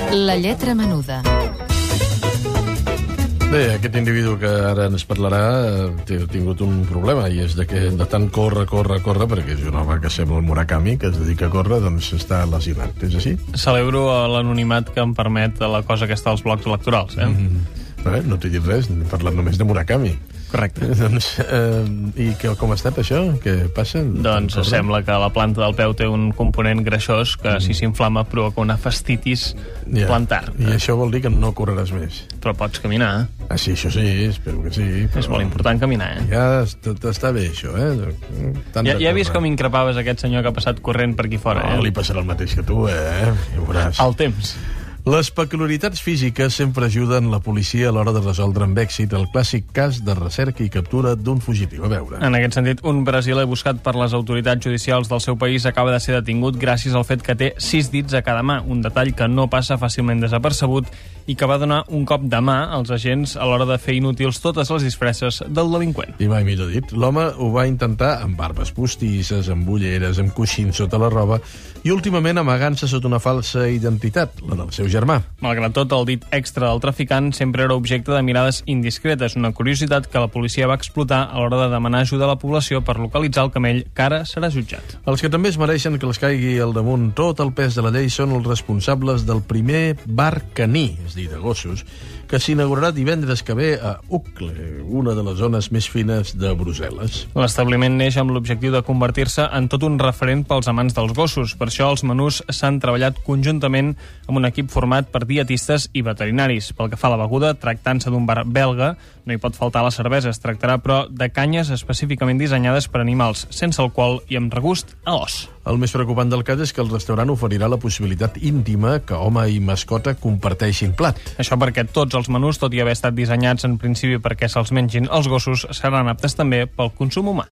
La lletra menuda. Bé, aquest individu que ara ens parlarà ha tingut un problema, i és de que de tant córrer, perquè és un home que sembla el Murakami, que es dedica a córrer, doncs està lesionat. És així? Celebro l'anonimat que em permet la cosa aquesta dels blocs electorals, Bé, no t'he dit res, he parlat només de Murakami. Correcte. Doncs, i com ha estat això? Què passa? Doncs sembla que la planta del peu té un component greixós que, si s'inflama, provoca una fascitis plantar. I això vol dir que no correràs més. Però pots caminar. Ah, sí, això sí, espero que sí. Però... És molt important caminar, Ja està bé, això, Ja he vist com increpaves aquest senyor que ha passat corrent per aquí fora, No, li passarà el mateix que tu, Ja veuràs. El temps. Les peculiaritats físiques sempre ajuden la policia a l'hora de resoldre amb èxit el clàssic cas de recerca i captura d'un fugitiu. A veure. En aquest sentit, un brasiler buscat per les autoritats judicials del seu país acaba de ser detingut gràcies al fet que té 6 dits a cada mà, un detall que no passa fàcilment desapercebut i que va donar un cop de mà als agents a l'hora de fer inútils totes les disfresses del delinqüent. I mai millor dit. L'home ho va intentar amb barbes postisses, amb ulleres, amb coixins sota la roba i últimament amagant-se sota una falsa identitat, la del seu germà. Malgrat tot, el dit extra del traficant sempre era objecte de mirades indiscretes, una curiositat que la policia va explotar a l'hora de demanar ajuda a la població per localitzar el camell que ara serà jutjat. Els que també es mereixen que els caigui al damunt tot el pes de la llei són els responsables del primer bar caní, és a dir, de gossos, que s'inaugurarà divendres que ve a Uccle, una de les zones més fines de Brussel·les. L'establiment neix amb l'objectiu de convertir-se en tot un referent pels amants dels gossos. Per això els menús s'han treballat conjuntament amb un equip format per dietistes i veterinaris. Pel que fa a la beguda, tractant-se d'un bar belga, no hi pot faltar la cervesa. Es tractarà, però, de canyes específicament dissenyades per animals, sense alcohol i amb regust a os. El més preocupant del cas és que el restaurant oferirà la possibilitat íntima que home i mascota comparteixin plat. Això perquè tots els menús, tot i haver estat dissenyats en principi perquè se'ls mengin els gossos, seran aptes també pel consum humà.